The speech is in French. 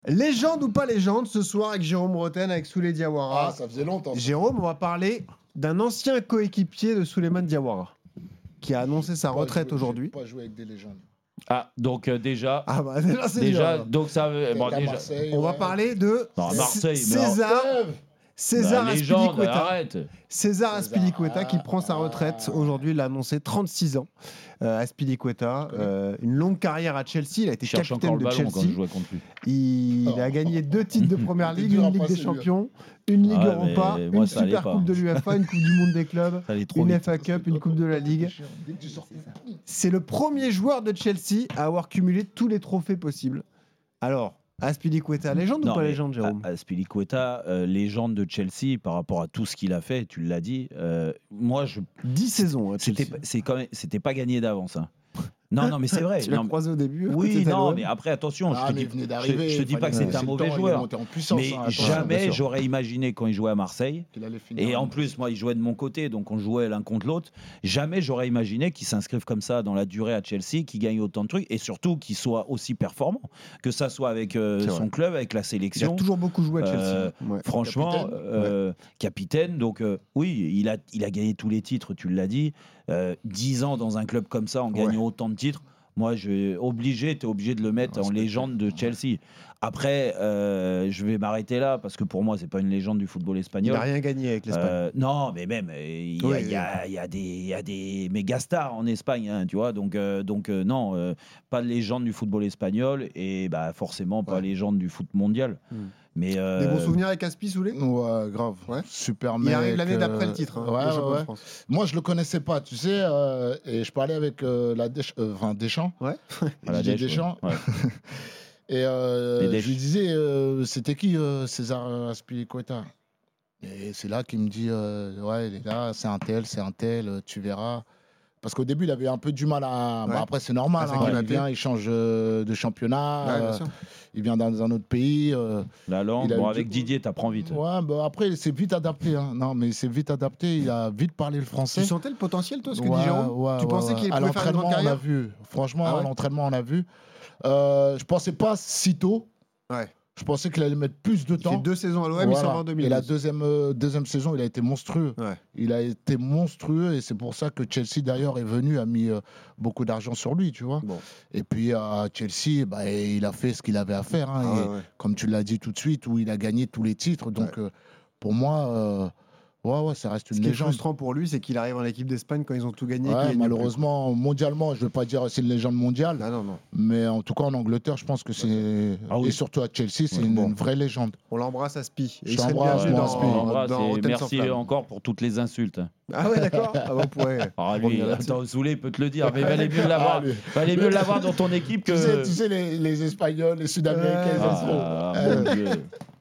Légende ou pas légende, ce soir avec Jérôme Roten, avec Souley Diawara. Ah, ça faisait longtemps. Jérôme, on va parler d'un ancien coéquipier de Souleymane Diawara, qui a annoncé sa retraite aujourd'hui. Pas jouer avec des légendes. Ah, donc déjà... Ah bah déjà, c'est dur. Donc ça... Bon, déjà, Marseille, on va parler de Marseille, César légende, Azpilicueta. arrête. César Azpilicueta qui prend sa retraite aujourd'hui, il l'a annoncé, 36 ans. Azpilicueta, une longue carrière à Chelsea, il a été capitaine de Chelsea. Quand je jouais contre lui. Il a gagné 2 titres de Première Ligue, une Ligue des Champions, une Ligue Europa, une Super Coupe de l'UEFA, une Coupe du Monde des clubs, une FA Cup, une Coupe de la Ligue. C'est le premier joueur de Chelsea à avoir cumulé tous les trophées possibles. Alors, Azpilicueta, légende ou pas légende, Jérôme? Azpilicueta, légende de Chelsea par rapport à tout ce qu'il a fait, tu l'as dit. Moi, 10 saisons. C'était pas gagné d'avance. Hein. Non, mais c'est vrai. Tu l'as croisé au début. Oui, non, mais après, attention, je te dis pas que c'est un mauvais joueur. Mais jamais j'aurais imaginé quand il jouait à Marseille. Et en plus, moi, il jouait de mon côté, donc on jouait l'un contre l'autre. Jamais j'aurais imaginé qu'il s'inscrive comme ça dans la durée à Chelsea, qu'il gagne autant de trucs et surtout qu'il soit aussi performant. Que ça soit avec son club, avec la sélection. Il a toujours beaucoup joué à Chelsea. Franchement, capitaine. Donc oui, il a gagné tous les titres, tu l'as dit. 10 ans dans un club comme ça en gagnant autant de titres, moi t'es obligé de le mettre en légende de Chelsea. Après, je vais m'arrêter là parce que pour moi c'est pas une légende du football espagnol. Il n'a rien gagné avec l'Espagne. Non, mais même il y a des méga stars en Espagne, hein, tu vois. Donc non, pas de légende du football espagnol et forcément pas légende du foot mondial. Mais des bons souvenirs avec Aspi, Souley? Ouais, grave. Ouais. Super mec. Il arrive l'année d'après le titre. Ouais. Moi, je le connaissais pas, tu sais. Et je parlais avec Deschamps. Ouais. Deschamps. Ouais. Et je lui disais, c'était qui César Azpilicueta? Et c'est là qu'il me dit, ouais, les gars, c'est un tel, tu verras. Parce qu'au début, il avait un peu du mal à. Après, c'est normal. Il vient, il change de championnat. Il vient dans un autre pays. La langue, avec Didier, t'apprends vite. Ouais, après, c'est vite adapté. Hein. Non, mais c'est vite adapté. Il a vite parlé le français. Tu sentais le potentiel, toi, ce que dit Jérôme? Tu pensais qu'il pouvait faire une grande carrière? On a vu. Franchement, à l'entraînement, on a vu. Je pensais pas si tôt. Ouais. Je pensais qu'il allait mettre plus de temps. Il fait 2 saisons à l'OM, il s'en va en 2012. Et la deuxième saison, il a été monstrueux. Ouais. Il a été monstrueux et c'est pour ça que Chelsea, d'ailleurs, est venu, a mis beaucoup d'argent sur lui, tu vois. Bon. Et puis, à Chelsea, il a fait ce qu'il avait à faire. Hein, comme tu l'as dit tout de suite, où il a gagné tous les titres. Donc, pour moi... Ouais, ça reste une légende. Ce qui est frustrant pour lui, c'est qu'il arrive en équipe d'Espagne quand ils ont tout gagné. Malheureusement, mondialement, je ne veux pas dire c'est une légende mondiale. Non. Mais en tout cas, en Angleterre, je pense que c'est. Et surtout à Chelsea, c'est une vraie légende. On l'embrasse, Aspi. Je l'embrasse, merci encore pour toutes les insultes. Ah ouais, d'accord. On pourrait. Attends, Souley peut te le dire, mais valait mieux l'avoir dans ton équipe que. Tu sais, les Espagnols, les Sud-Américains,